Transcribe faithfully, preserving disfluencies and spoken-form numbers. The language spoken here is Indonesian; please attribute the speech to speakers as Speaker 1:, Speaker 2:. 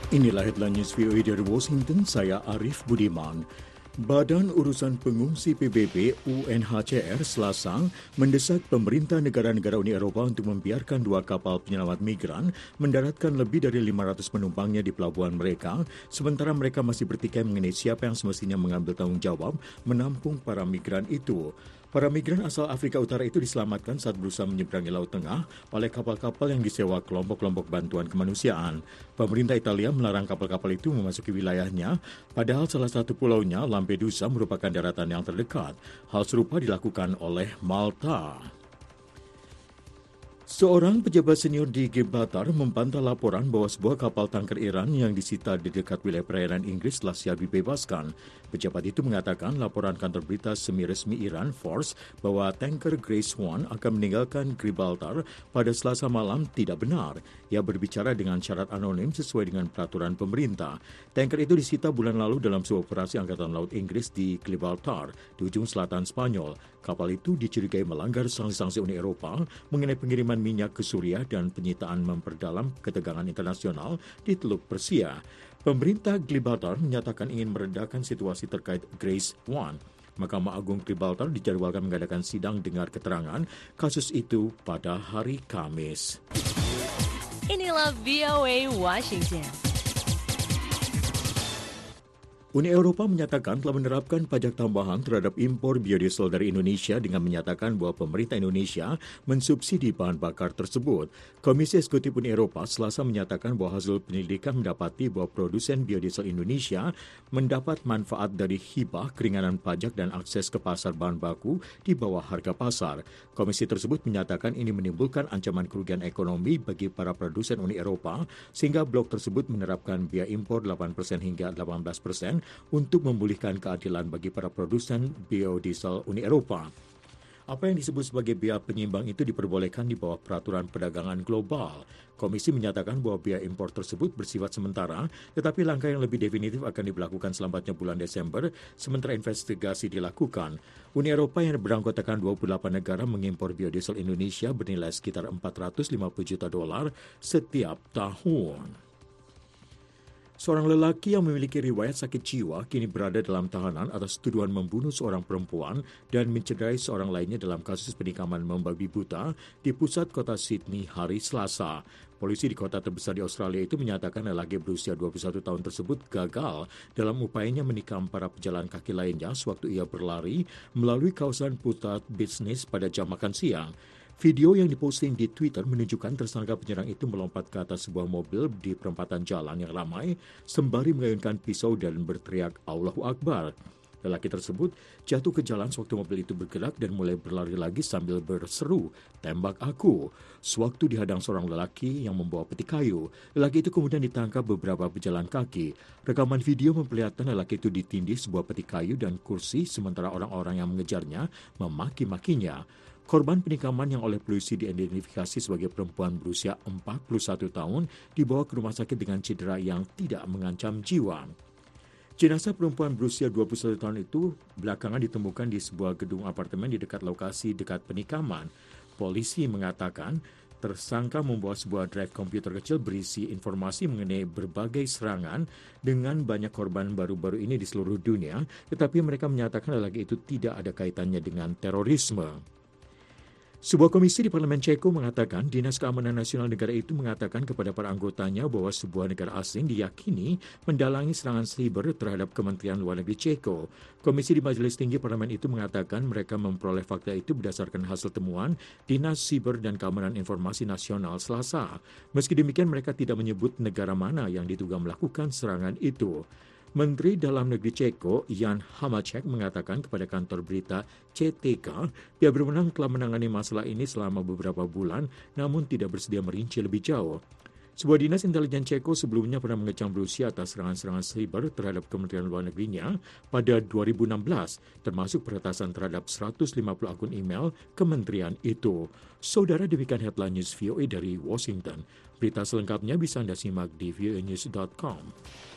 Speaker 1: Inilah headline news V O A dari Washington, saya Arif Budiman. Badan Urusan Pengungsi P B B U N H C R Selasa mendesak pemerintah negara-negara Uni Eropa untuk membiarkan dua kapal penyelamat migran mendaratkan lebih dari lima ratus penumpangnya di pelabuhan mereka, sementara mereka masih bertikai mengenai siapa yang semestinya mengambil tanggung jawab menampung para migran itu. Para migran asal Afrika Utara itu diselamatkan saat berusaha menyeberangi Laut Tengah oleh kapal-kapal yang disewa kelompok-kelompok bantuan kemanusiaan. Pemerintah Italia melarang kapal-kapal itu memasuki wilayahnya, padahal salah satu pulaunya, Lampedusa, merupakan daratan yang terdekat. Hal serupa dilakukan oleh Malta. Seorang pejabat senior di Gibraltar membantah laporan bahwa sebuah kapal tanker Iran yang disita di dekat wilayah perairan Inggris telah siap dibebaskan. Pejabat itu mengatakan laporan kantor berita semi-resmi Iran, Fars, bahwa tanker Grace One akan meninggalkan Gibraltar pada Selasa malam tidak benar. Ia berbicara dengan syarat anonim sesuai dengan peraturan pemerintah. Tanker itu disita bulan lalu dalam sebuah operasi Angkatan Laut Inggris di Gibraltar, di ujung selatan Spanyol. Kapal itu dicurigai melanggar sanksi-sanksi Uni Eropa mengenai pengiriman minyak ke Suriah dan penyitaan memperdalam ketegangan internasional di Teluk Persia. Pemerintah Gibraltar menyatakan ingin meredakan situasi terkait Grace One. Mahkamah Agung Gibraltar dijadwalkan mengadakan sidang dengar keterangan kasus itu pada hari Kamis.
Speaker 2: Inilah V O A Washington.
Speaker 1: Uni Eropa menyatakan telah menerapkan pajak tambahan terhadap impor biodiesel dari Indonesia dengan menyatakan bahwa pemerintah Indonesia mensubsidi bahan bakar tersebut. Komisi Eksekutif Uni Eropa Selasa menyatakan bahwa hasil penyelidikan mendapati bahwa produsen biodiesel Indonesia mendapat manfaat dari hibah, keringanan pajak dan akses ke pasar bahan baku di bawah harga pasar. Komisi tersebut menyatakan ini menimbulkan ancaman kerugian ekonomi bagi para produsen Uni Eropa sehingga blok tersebut menerapkan biaya impor delapan persen hingga delapan belas persen untuk memulihkan keadilan bagi para produsen biodiesel Uni Eropa. Apa yang disebut sebagai biaya penyimbang itu diperbolehkan di bawah peraturan perdagangan global. Komisi menyatakan bahwa biaya impor tersebut bersifat sementara, tetapi langkah yang lebih definitif akan diberlakukan selambatnya bulan Desember, sementara investigasi dilakukan. Uni Eropa yang beranggotakan dua puluh delapan negara mengimpor biodiesel Indonesia bernilai sekitar empat ratus lima puluh juta dolar setiap tahun. Seorang lelaki yang memiliki riwayat sakit jiwa kini berada dalam tahanan atas tuduhan membunuh seorang perempuan dan mencederai seorang lainnya dalam kasus penikaman membabi buta di pusat kota Sydney hari Selasa. Polisi di kota terbesar di Australia itu menyatakan lelaki berusia dua puluh satu tahun tersebut gagal dalam upayanya menikam para pejalan kaki lainnya sewaktu ia berlari melalui kawasan pusat bisnis pada jam makan siang. Video yang diposting di Twitter menunjukkan tersangka penyerang itu melompat ke atas sebuah mobil di perempatan jalan yang ramai sembari mengayunkan pisau dan berteriak Allahu Akbar. Lelaki tersebut jatuh ke jalan sewaktu mobil itu bergerak dan mulai berlari lagi sambil berseru, "Tembak aku!" Sewaktu dihadang seorang lelaki yang membawa peti kayu, lelaki itu kemudian ditangkap beberapa pejalan kaki. Rekaman video memperlihatkan lelaki itu ditindih sebuah peti kayu dan kursi sementara orang-orang yang mengejarnya memaki-makinya. Korban penikaman yang oleh polisi diidentifikasi sebagai perempuan berusia empat puluh satu tahun dibawa ke rumah sakit dengan cedera yang tidak mengancam jiwa. Jenazah perempuan berusia dua puluh satu tahun itu belakangan ditemukan di sebuah gedung apartemen di dekat lokasi dekat penikaman. Polisi mengatakan tersangka membawa sebuah drive komputer kecil berisi informasi mengenai berbagai serangan dengan banyak korban baru-baru ini di seluruh dunia, tetapi mereka menyatakan lelaki itu tidak ada kaitannya dengan terorisme. Sebuah komisi di Parlemen Ceko mengatakan Dinas Keamanan Nasional negara itu mengatakan kepada para anggotanya bahwa sebuah negara asing diyakini mendalangi serangan siber terhadap Kementerian Luar Negeri Ceko. Komisi di Majelis Tinggi Parlemen itu mengatakan mereka memperoleh fakta itu berdasarkan hasil temuan Dinas Siber dan Keamanan Informasi Nasional Selasa. Meski demikian mereka tidak menyebut negara mana yang diduga melakukan serangan itu. Menteri Dalam Negeri Ceko, Jan Hamacek, mengatakan kepada kantor berita C T K, pihak berwenang telah menangani masalah ini selama beberapa bulan, namun tidak bersedia merinci lebih jauh. Sebuah dinas intelijen Ceko sebelumnya pernah mengecam Rusia atas serangan-serangan siber terhadap Kementerian Luar Negerinya pada dua ribu enam belas, termasuk peretasan terhadap seratus lima puluh akun email kementerian itu. Saudara, demikian headline news V O A dari Washington. Berita selengkapnya bisa Anda simak di v o a news dot com.